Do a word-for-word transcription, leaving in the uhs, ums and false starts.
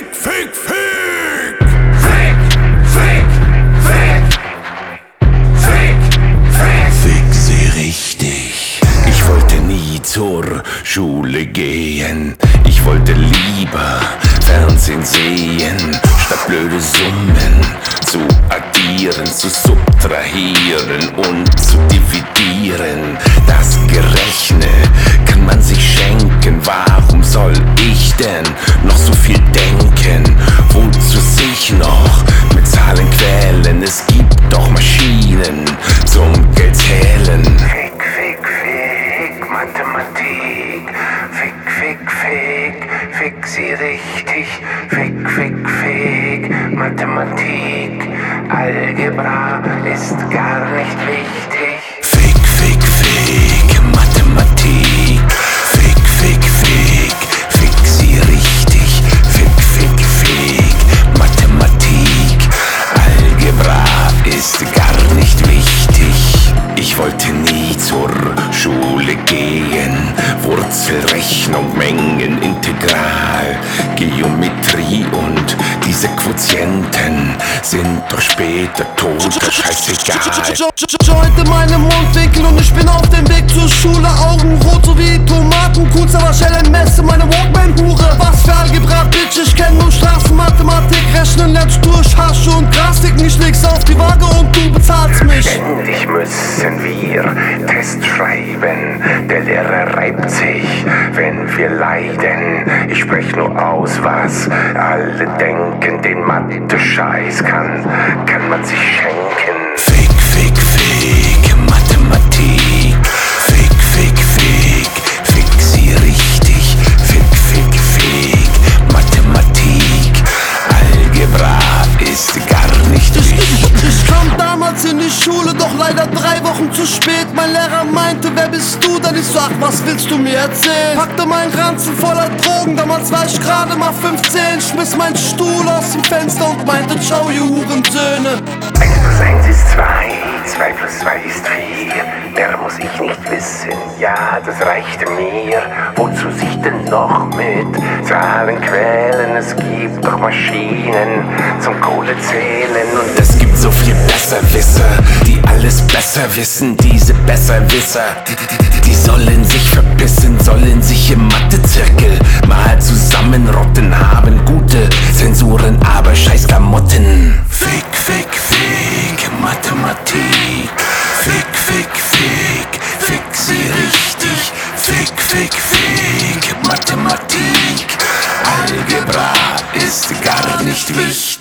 fick, fick! Fick, fick, fick! Fick, fick! Fick sie richtig. Ich wollte nie zur Schule gehen. Ich wollte lieber Fernsehen sehen, statt blöde Summen zu addieren, zu subtrahieren und zu dividieren. Das Gerechne kann man sich schenken. Warum soll ich denn noch so viel denken? Wozu sich noch mit Zahlen quälen? Es gibt doch Maschinen zum Geldzählen. Fick, fick, fick, Mathematik. Fick, fick, fick, fick sie richtig. Fick, fick, fick, Mathematik. Algebra ist gar nicht wichtig. Fick, fick, fick, Mathematik. Fick, fick, fick, fick sie richtig. Fick, fick, fick, Mathematik. Algebra ist gar nicht wichtig. Ich wollte nie zur Schule gehen. Wurzelrechnung, Mengen, Integral, Geometrie und diese Quotienten sind doch später tot, scheißegal. Joint in meinem Mundwinkel und ich bin auf dem Weg zur Schule. Augen rot so wie Tomaten, kurz aber schnell Messe, meine Walkman-Hure. Was für Algebra, Bitch, ich kenn nur Straßenmathematik. Rechnen lernst durch Hasche und Grastiken. Ich leg's auf die Waage und du bezahlst mich. Ständig müssen wir Test schreiben. Der Lehrer reibt sich, wenn wir leiden. Ich sprech nur aus, was alle denken. Den Mathe-Scheiß kann, kann man sich schenken. Fick, fick, fick, Mathematik. Fick, fick, fick, fick sie richtig. Fick, fick, fick, Mathematik. Algebra ist gar nicht wichtig. Ich kam damals in die Schule, doch leider drei Wochen zu spät. Mein Lehrer meinte, wer bist du? Dann ich so, ach, was willst du mir erzählen? Packte meinen Ranzen voller Drogen, damals war ich gerade mal fünfzehn. Schmiss meinen Stuhl aus dem Fenster und meinte, ciao, ihr Hurensöhne. eins plus eins ist zwei, zwei plus zwei ist vier. Mehr muss ich nicht wissen, ja, das reichte mir. Wozu sich denn noch mit Zahlen quälen? Es gibt doch Maschinen zum Kohlezählen. Und Es gibt so viel Besserwisser, die alles besser wissen. Diese Besserwisser, die, die, die sollen sich verbissen, sollen sich im Mathezirkel mal zusammenrotten, haben gute Zensuren, aber scheiß Klamotten. Fick, fick, fick, Mathematik. Fick, fick, fick, fick sie richtig. Fick, fick, fick, Mathematik. Algebra ist gar nicht wichtig.